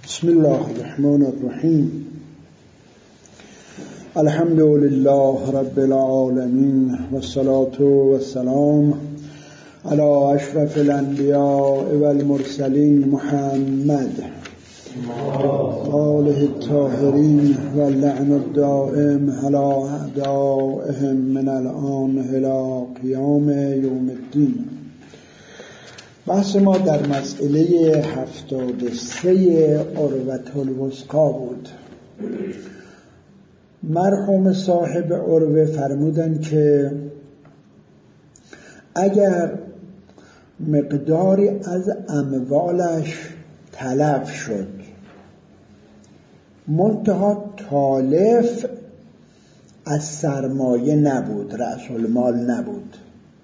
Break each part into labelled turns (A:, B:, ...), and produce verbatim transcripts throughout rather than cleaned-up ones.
A: بسم الله الرحمن الرحیم. الحمد لله رب العالمین والصلاة والسلام علی اشرف الانبیاء والمرسلین محمد آله الطاهرین واللعن الدائم علی اعدائهم من الآن الی قیام یوم الدین. بحث ما در مسئله هفتاد و سه عروة الوثقی بود. مرحوم صاحب عروه فرمودن که اگر مقداری از اموالش تلف شد منتها تالف از سرمایه نبود، رأس المال نبود،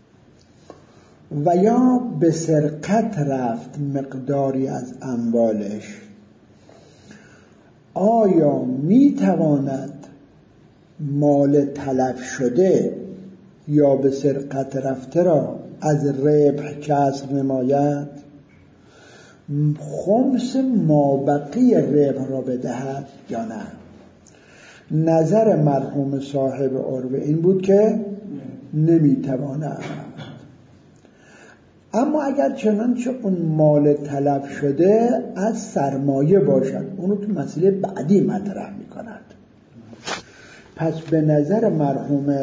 A: و یا به سرقت رفت مقداری از اموالش، آیا میتواند مال تلف شده یا به سرقت رفته را از ربح کسر نماید؟ خمس مابقی ربح را بدهد یا نه؟ نظر مرحوم صاحب عروه این بود که نمیتواند. اما اگر چنانچه اون مال تلف شده از سرمایه باشد، اونو تو مسئله بعدی مطرح می کند. پس به نظر مرحوم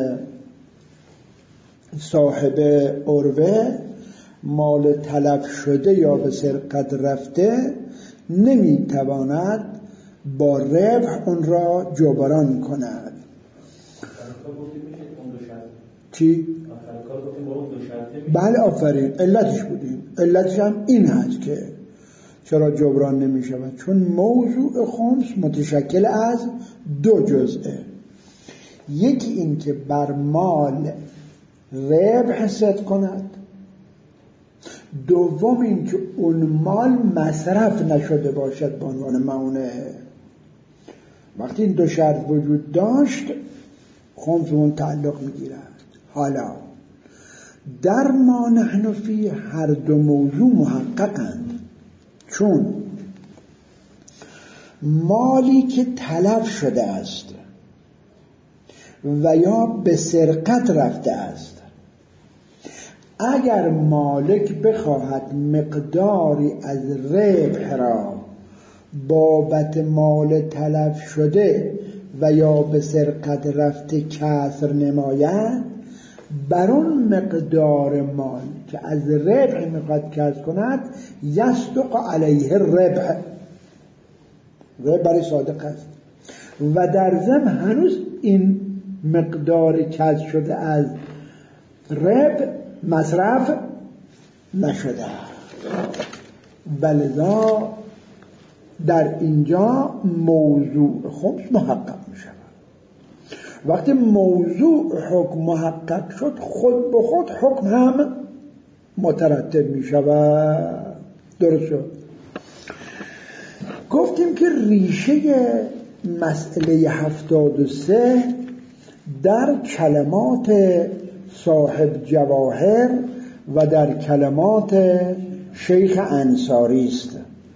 A: صاحب عروه مال تلف شده یا به سرقت رفته نمی تواند با ربح اون را جبران کند. چی؟ بله آفرین، علتش بودیم. علتش هم این هست که چرا جبران نمی شود؟ چون موضوع خمس متشکل از دو جزئه. یکی این که بر مال ربح حسد کند، دوم این که اون مال مصرف نشده باشد به عنوان مونع. وقتی این دو شرط وجود داشت خمس اون تعلق می گیرد. حالا در ما نحن فی هر دو موضوع محققند، چون مالی که تلف شده است و یا به سرقت رفته است، اگر مالک بخواهد مقداری از ربح را بابت مال تلف شده و یا به سرقت رفته کسر نماید، بر اون مقدار مال که از ربح میخواد کسر کند یصدق علیه ربح، ربح برای صادق است، و در ضمن هنوز این مقدار کسر شده از ربح مصرف نشده، ولذا در اینجا موضوع خمس محقق می شود. وقتی موضوع حکم محقق شد خود به خود حکم هم مترتب می شود. درست شد. گفتیم که ریشه مسئله هفتاد و سه در کلمات صاحب جواهر و در کلمات شیخ انصاری است.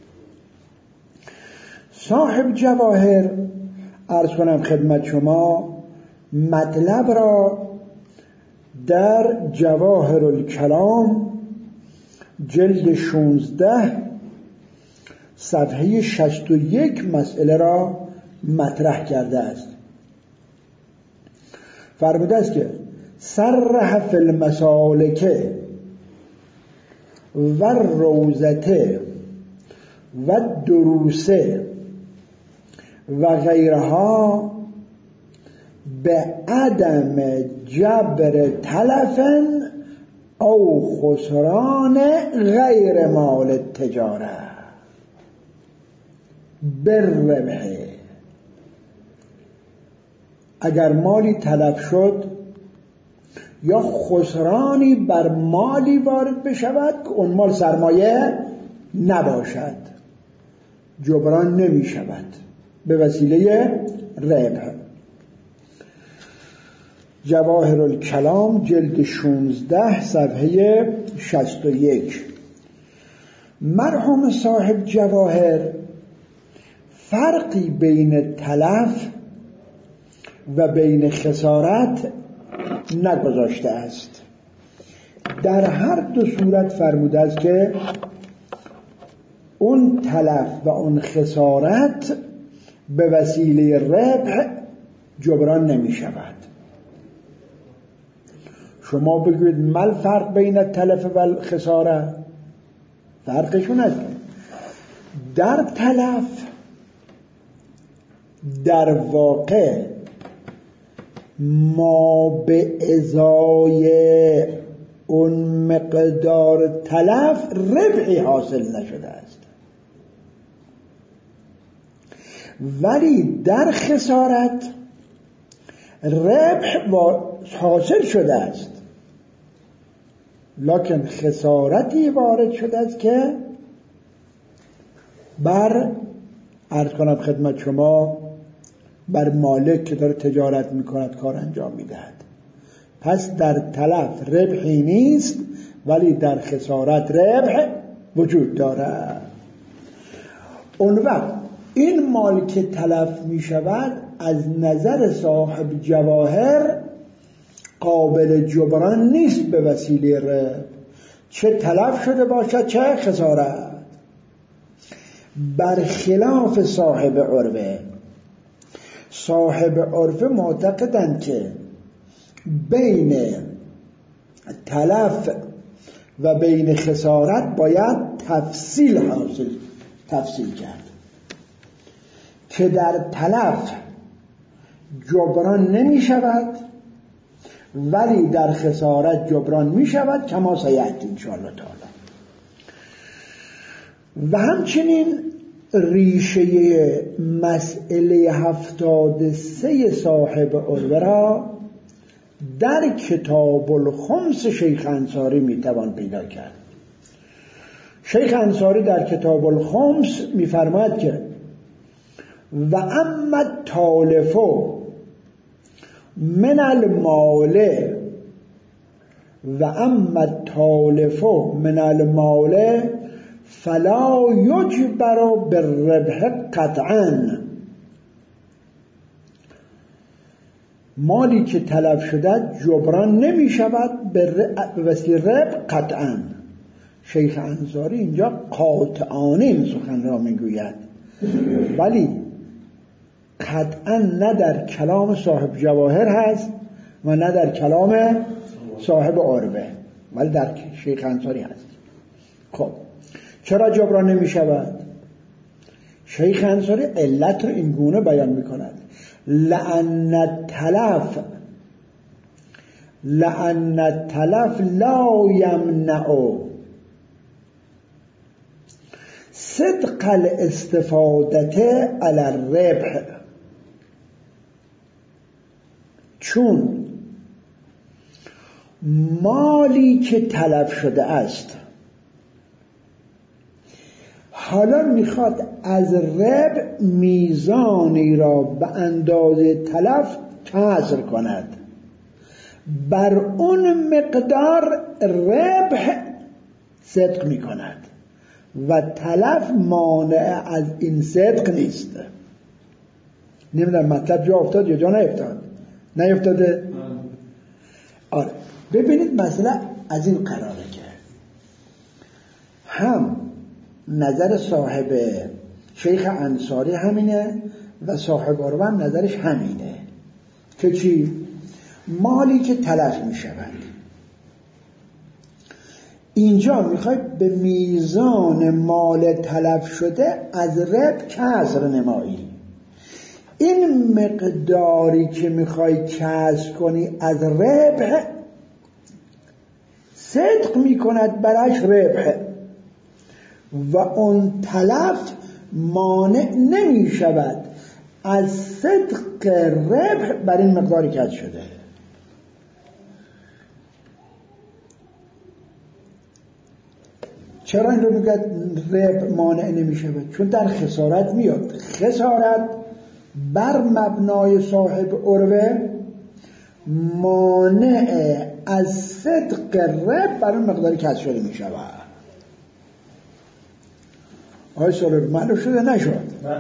A: صاحب جواهر عرض کنم خدمت شما مطلب را در جواهر الکلام جلد شانزده صفحه شصت و یک مسئله را مطرح کرده است. فرموده است که صرح فی المسالک و روزته و دروسه و غیرها به عدم جبر تلف او خسران غیر مال تجاره بالربح. اگر مالی تلف شد یا خسرانی بر مالی وارد بشود که اون مال سرمایه نباشد، جبران نمی شود به وسیله ربح. جواهر الکلام جلد شانزده صفحه شصت و یک. مرحوم صاحب جواهر فرقی بین تلف و بین خسارت نگذاشته است. در هر دو صورت فرموده است که اون تلف و اون خسارت به وسیله ربح جبران نمی شود. شما بگوید مال فرق بین تلف و خسارت، فرقشون است در تلف در واقع ما به ازای اون مقدار تلف ربحی حاصل نشده است، ولی در خسارت ربح حاصل شده است، لکن خسارتی وارد شده است که بر عرض کنم خدمت شما بر مالک که داره تجارت میکند کار انجام میدهد. پس در تلف ربحی نیست، ولی در خسارت ربح وجود دارد. اون وقت این مال که تلف میشود از نظر صاحب جواهر قابل جبران نیست به وسیله ربح، چه تلف شده باشد چه خسارت. برخلاف صاحب عرفه، صاحب عرفه معتقدند که بین تلف و بین خسارت باید تفصیل حاصل تفصیل کرد که در تلف جبران نمی شود ولی در خسارت جبران می شود، کما سیأتی انشاءالله تعالی. و همچنین ریشه مسئله هفتاد سه صاحب عروه را در کتاب الخمس شیخ انصاری میتوان پیدا کرد. شیخ انصاری در کتاب الخمس میفرماید که و اما تالفو من المال و اما تالفو من المال فلا یجبر بالربح قطعا. مالی که تلف شده جبران نمی شود به وسیله ربح قطعا. شیخ انصاری اینجا قاطعانه این سخن را می گوید، ولی قطعا نه در کلام صاحب جواهر هست و نه در کلام صاحب عروه، ولی در شیخ انصاری هست. خب چرا جبران نمی شود؟ شیخ انصاری علت رو این گونه بیان می کند: لأن التلف لأن التلف لا یمنع صدق الاستفادة علی الربح. چون مالی که تلف شده است حالا میخواد از ربح میزانی را به اندازه تلف کسر کند، بر اون مقدار ربح صدق میکند و تلف مانع از این صدق نیست. نمیدونم مطلب جا افتاد یا جا نیفتاد؟ نیفتاده؟ آره ببینید مثلا از این قراره که هم نظر صاحب شیخ انصاری همینه و صاحب عروه هم نظرش همینه که چی؟ مالی که تلف می شود اینجا میخوای به میزان مال تلف شده از ربح کسر نمایی. این مقداری که میخوای کسر کنی از ربح صدق میکند برش ربح و اون تلف مانع نمی شود از صدق ربح بر این مقداری کسر شده. چرا این رو میگه ربح مانع نمی شود؟ چون در خسارت میاد. خسارت بر مبنای صاحب عروه مانع از صدق ربح بر اون مقداری کسر شده می شود. آقای سالار معلوم شده نشد.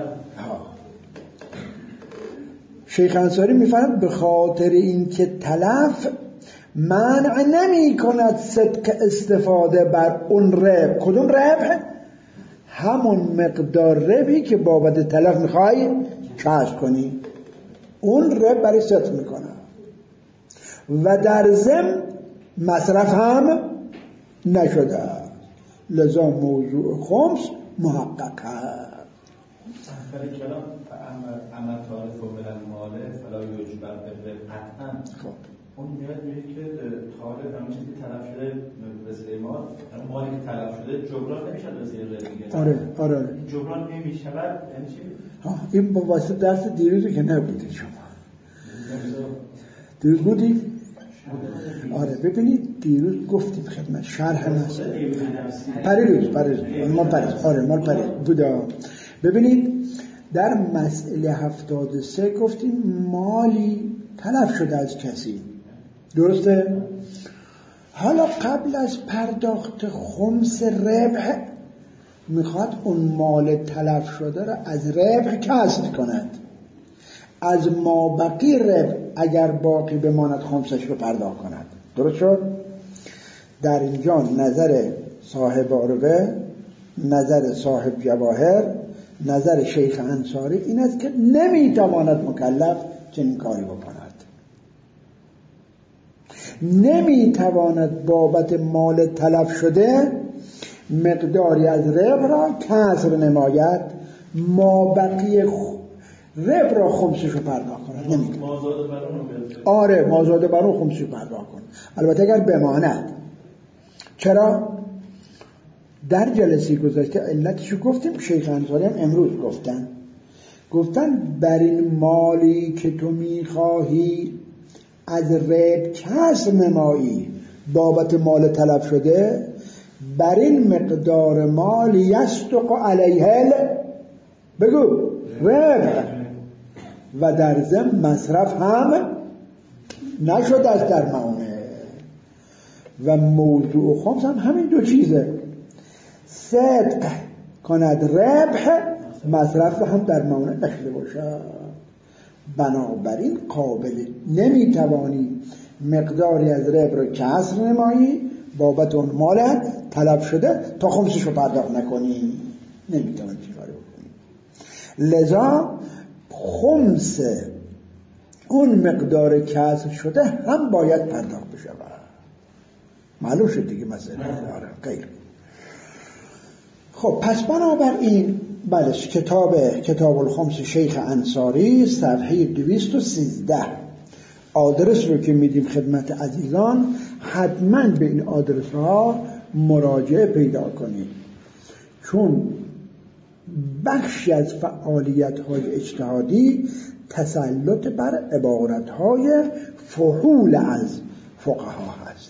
A: شیخ انصاری میفرماید به خاطر اینکه تلف منع نمی کند صدق استفاده بر اون ربح. کدوم ربح؟ همون مقدار ربحی که بابت تلف میخوای کسب کنی، اون ربح برای صدق میکنه و در ضمن مصرف هم نشده، لذا موضوع خمس محقق هست.
B: اصلا کلام عمل تعارف و بلن ماله فلا یوجبر به قطعا. خب اون میاد میگه که تعارف همون چیزی تلف شده وسیله مال، مالی که تلف شده جبران نمیشه وسیله دیگه.
A: آره آره
B: جبران نمیشود. یعنی چی؟
A: ها این با واسه درس دیروزی که نبودید شما. دیروز بودی؟ آره ببینید دیروز گفتیم خدمت شرح مسئله پریروز پریروز مال پریروز آره مال پریروز بودا. ببینید در مسئله هفتاد و سه گفتیم مالی تلف شده از کسی، درسته؟ حالا قبل از پرداخت خمس ربح میخواد اون مال تلف شده را از ربح کسب کند، از مابقی ربح اگر باقی بماند خمسش رو پرداخت کند. درست شد؟ در اینجا نظر صاحب عروه، نظر صاحب جواهر، نظر شیخ انصاری این است که نمیتواند مکلف چنین کاری بکند، نمیتواند بابت مال تلف شده مقداری از ربح را کسر نماید، مابقی ربح را خمسش رو پرداخت کند. نمیتواند.
B: مازاد بر اون
A: آره مازاد بر اون خمسش رو پرداخت کند، البته اگر بماند. چرا؟ در جلسه گذشته علتشو گفتیم، شیخ انصاری هم امروز گفتن گفتن بر این مالی که تو میخواهی از ربح کسر نمایی بابت مال تلف شده، بر این مقدار مال یصدق علیه بگو ربح و در ضمن مصرف هم نشده است در معونه. و موضوع خمس هم همین دو چیزه، صدق کند ربح، مصرف هم در معونه داشته باشه. بنابراین قابل نمیتوانی مقداری از ربح رو کسر نمایی بابت اون مال تلف شده تا خمسش رو پرداخت نکنی، نمیتوانی چی کاری بکنی. لذا خمس اون مقدار کسر شده هم باید پرداخت بشه. معلوم شد دیگه مسئله. آره غیر. خب پس بنابراین بله کتاب کتاب الخمس شیخ انصاری صفحه دویست و سیزده آدرس رو که میدیم خدمت عزیزان، حتما به این آدرس ها مراجعه پیدا کنید، چون بخشی از فعالیت های اجتهادی تسلط بر عبارت های فحول از فقها هست.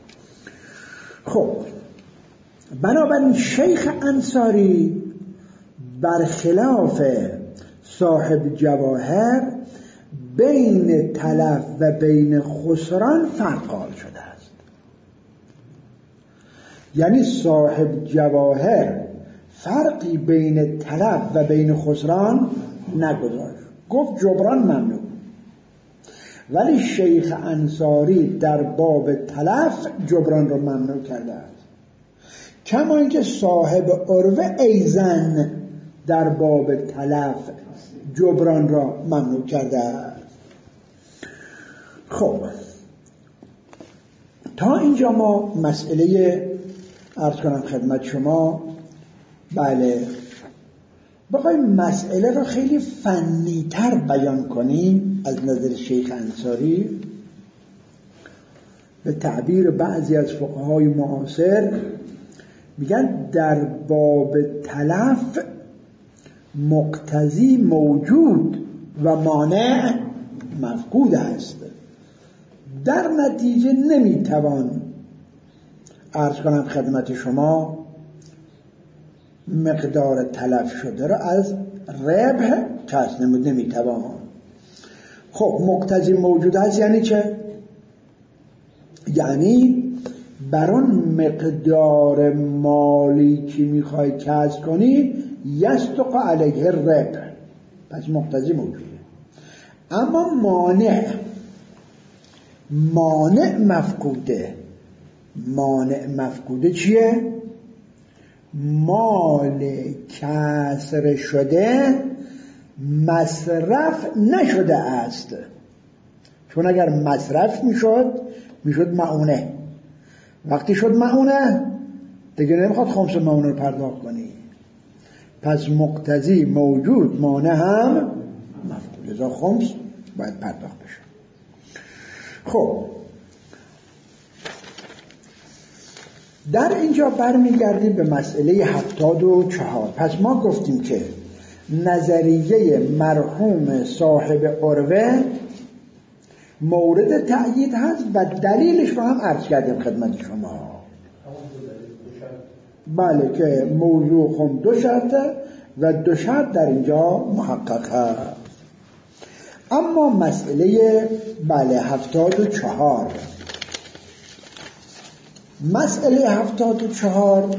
A: خب بنابراین شیخ انصاری برخلاف صاحب جواهر بین تلف و بین خسران فرق قائل شده است. یعنی صاحب جواهر فرقی بین تلف و بین خسران نگذاشت، گفت جبران ممنوع، ولی شیخ انصاری در باب تلف جبران را ممنوع کرده است، کما اینکه صاحب عروه ایزن در باب تلف جبران را ممنوع کرده است. خب تا اینجا ما مسئله عرض کنم خدمت شما. بله بخوایم مسئله را خیلی فنی‌تر بیان کنیم از نظر شیخ انصاری، به تعبیر بعضی از فقهای معاصر میگن در باب تلف مقتضی موجود و مانع مفقود است، در نتیجه نمیتوان عرض کنم خدمت شما مقدار تلف شده را از ربح کسب نمود، نمیتوان. خب مقتضی موجود است یعنی چه؟ یعنی بر اون مقدار مالی که میخوای کسب کنی یصدق علیه الربح، پس مقتضی موجوده. اما مانع مانع مفقوده مانع مفقوده چیه؟ مال کسر شده مصرف نشده است، چون اگر مصرف میشد میشد معونه. وقتی شد معونه دیگه نمیخواد خمس معونه رو پرداخت کنی، پس مقتضی موجود، مانع هم مفقود، لذا خمس باید پرداخت بشه. خب در اینجا برمیگردیم به مسئله هفتاد و چهار. پس ما گفتیم که نظریه مرحوم صاحب عروه مورد تأیید هست و دلیلش رو هم عرض کردیم خدمت شما. بله که موضوع خم دو شرطه و دو شرط در اینجا محقق هست. اما مسئله بله هفتاد و چهار، مسئله هفتاد و چهار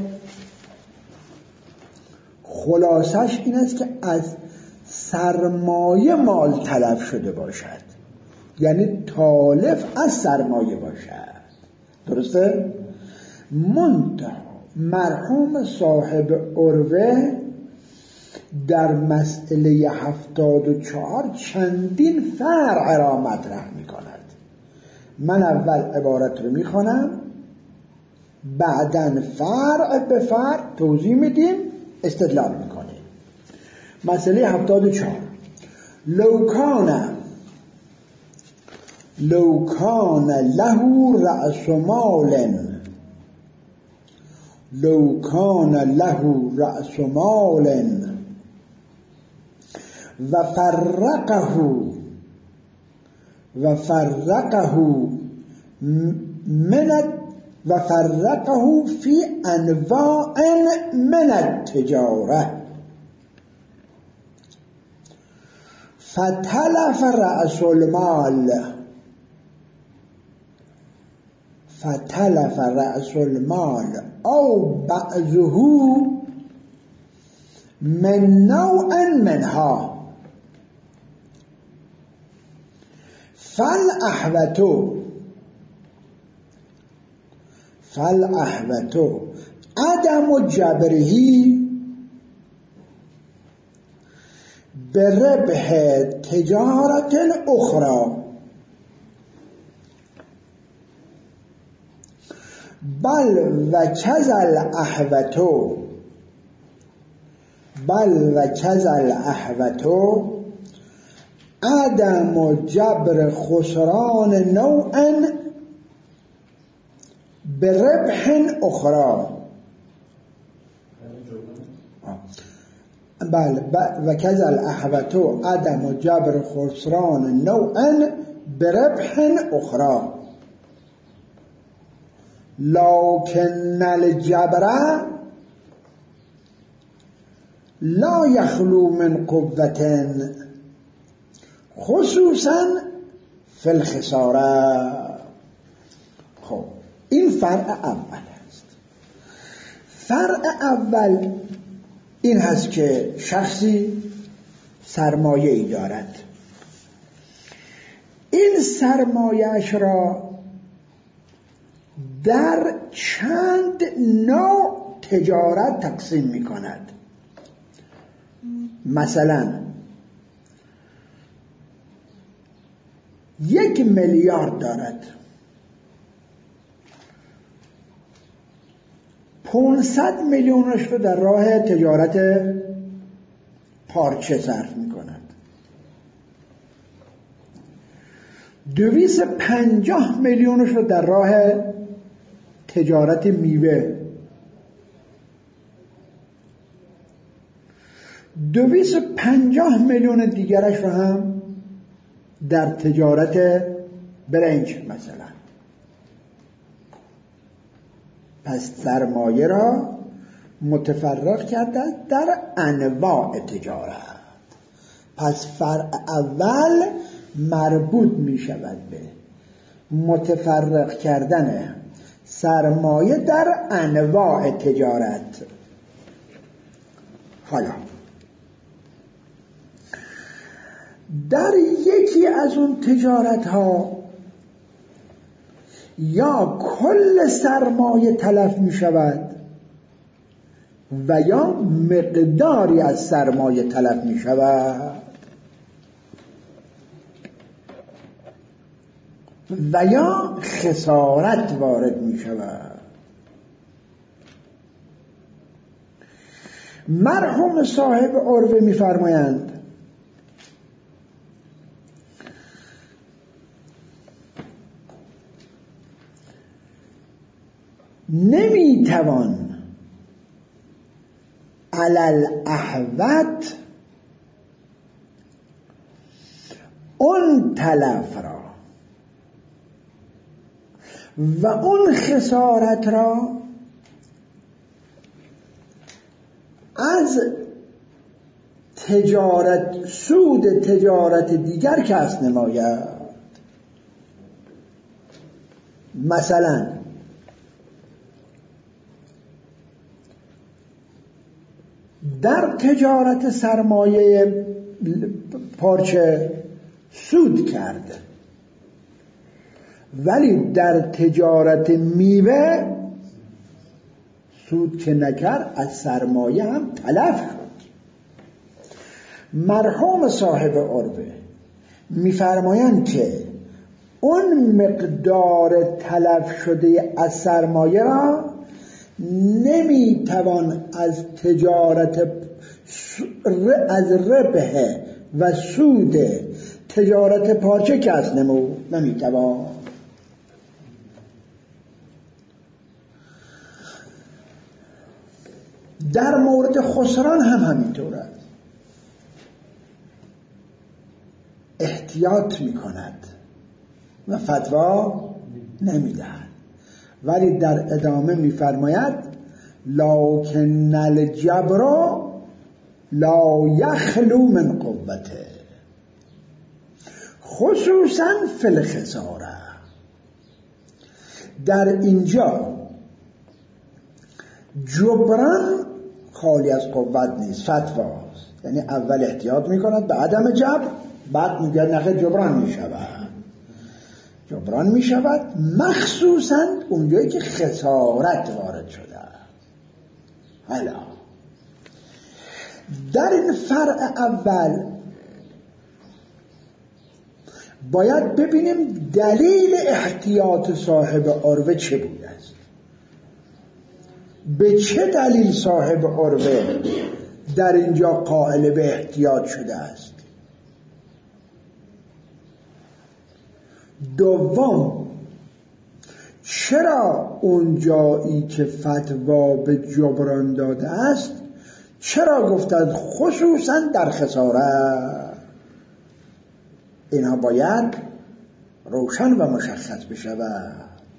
A: خلاصش این است که از سرمایه مال طلب شده باشد، یعنی تالف از سرمایه باشد، درسته؟ منتها مرحوم صاحب عروه در مسئله هفتاد و چهار چندین فرع را مطرح می کند. من اول عبارت رو می خوانم، بعداً فرع به فرع توضیح میدیم، استدلال میکنیم. مسئله هفتاد و چهار، لو کان لو کان له رأس مال لو کان له رأس مال و فرقه و فرقه من و فرقه فی انواع من التجاره فتلف رأس المال فتلف رأس المال او بعضه من نوع منها فالأحوط فالأحوط عدم جبره بربح تجارة الأخرى بل وكذا الأحوط بل وكذا الأحوط عدم جبر خسران نوع بربح اخرى. بل وكذا الأحوط عدم جبر خسران نوع بربح اخرى لكن الجبر لا يخلو من قوة خصوصا فی الخساره. خب این فرع اول است. فرع اول این هست که شخصی سرمایه ای دارد، این سرمایه‌اش را در چند نوع تجارت تقسیم می کند. مثلا یک میلیارد دارد، پانصد میلیونش رو در راه تجارت پارچه صرف می کند، دویست پنجاه میلیونش رو در راه تجارت میوه، دویست پنجاه میلیون دیگرش رو هم در تجارت برنج مثلا. پس سرمایه را متفرق کرده در انواع تجارت. پس فرع اول مربوط می شود به متفرق کردن سرمایه در انواع تجارت. حالا در یکی از اون تجارت ها یا کل سرمایه تلف می شود و یا مقداری از سرمایه تلف می شود و یا خسارت وارد می شود. مرحوم صاحب عروه می فرمایند نمی توان علل احوت اون تلف را و اون خسارت را از تجارت سود تجارت دیگر کسب نماید. مثلا در تجارت سرمایه پارچه سود کرده ولی در تجارت میوه سود که نکرد از سرمایه هم تلف شد. مرحوم صاحب عروه میفرمایند که اون مقدار تلف شده از سرمایه را نمیتوان از تجارت از ربح و سود تجارت پارچه کسب نمود. نمیتوان. در مورد خسران هم همینطور است. احتیاط میکند و فتوا نمیدهد ولی در ادامه میفرماید لکن الجبر لا یخلو من قوته خصوصا فی الخساره. در اینجا جبران خالی از قوت نیست، فتواست. یعنی اول احتیاط میکند به عدم جبر، بعد میگه نخیر جبران میشود. جبران میشود مخصوصا اونجایی که خسارت وارد شده. حالا در این فرع اول باید ببینیم دلیل احتیاط صاحب عروه چه بوده است. به چه دلیل صاحب عروه در اینجا قائل به احتیاط شده است؟ دوم، چرا اون جایی که فتوا به جبران داده است چرا گفتند خصوصا در خسارت؟ اینها باید روشن و مشخص بشود.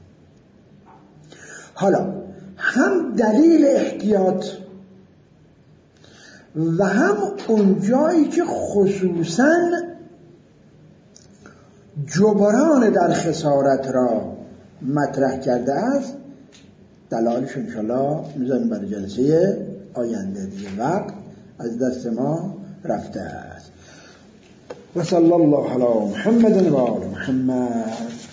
A: حالا هم دلیل احتیاط و هم اون جایی که خصوصا جبران در خسارت را مطرح کرده است دلایلش انشالله میذاریم برای جلسه آینده. دیگه وقت از دست ما رفته است. و صلی الله علی محمد و آل محمد.